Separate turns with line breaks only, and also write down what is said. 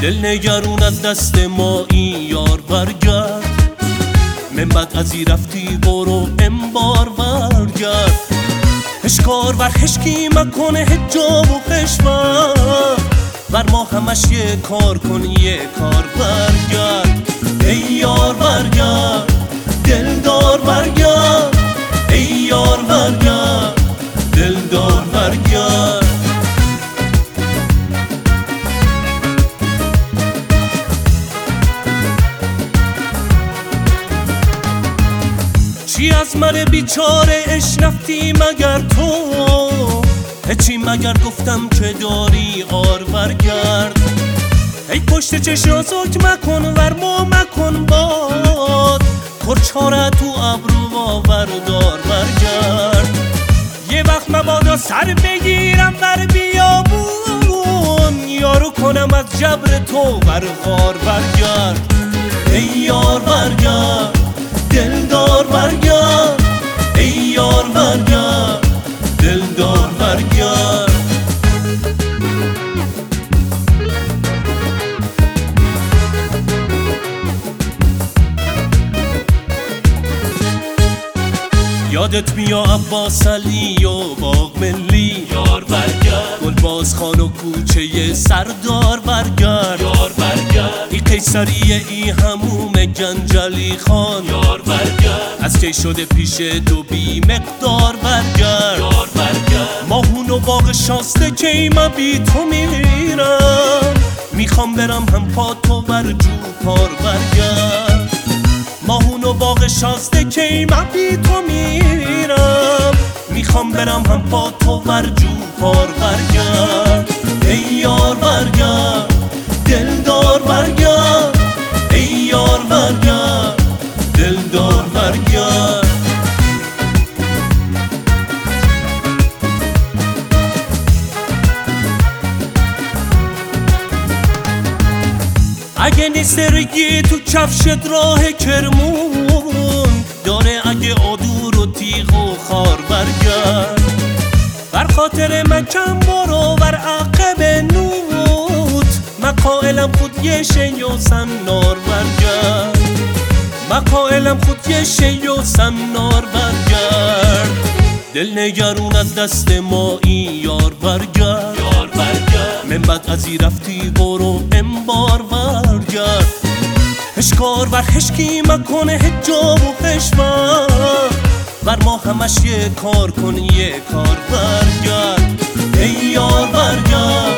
دل نگرون از دست ما این یار برگرد، من بعد از این رفتی برو امبار برگرد. هشکار ور هشکی مکنه هجاب و خشمر، بر ما همش یه کار کن یه کار برگرد. ای یار برگرد دلدار برگرد، ای یار برگرد دلدار برگرد. چی از من بیچاره اش رفتی مگر تو؟ هچی مگر گفتم که داری آر برگرد. ای پشت چشم سلک مکن ورما مکن باد، کرچاره تو ابرو آوردار برگرد. یه وقت مبادا سر بگیرم بر بیابون، یارو کنم از جبر تو برغار برگرد. ای یار برگرد دلدار برگرد، ای یار برگرد دلدار برگرد. یادت بیا عباس علی و باغ ملی،
یار برگرد.
گلباز خان و کوچه سردار برگرد.
یار برگرد.
ای قیصریه ای هموم گنجلی خان،
یار برگرد.
از کی شده پیش دو بی مقدار برگرد.
یار برگرد.
ماهون و باغ شاسته که من بی تو میمیرم، میخوام برم هم پا تو بر جو پار برگرد. ماهون و باغ شاسته که من بی تو میرم، میخوام برم هم پا تو بر جو پار برگرد. ای یار برگرد دلدار برگرد، ای یار برگرد دلدار برگرد. اگه نیست رگی تو کفشت راه کرمون، داره اگه آدور و تیغ و خار برگرد. بر خاطر من کم برو بر عقب نوت، من قائلم خود یه شی و سنار برگرد. من قائلم خود یه شی و سنار برگرد. دل نگرون از دست ما این یار برگرد.
یار برگرد.
من بعد از این رفتی برو امبار برگرد. هشکار ور هشکی مکنه هجاب و خشمر، بر ما همش یه کار کن یه کار برگرد. ای یار برگرد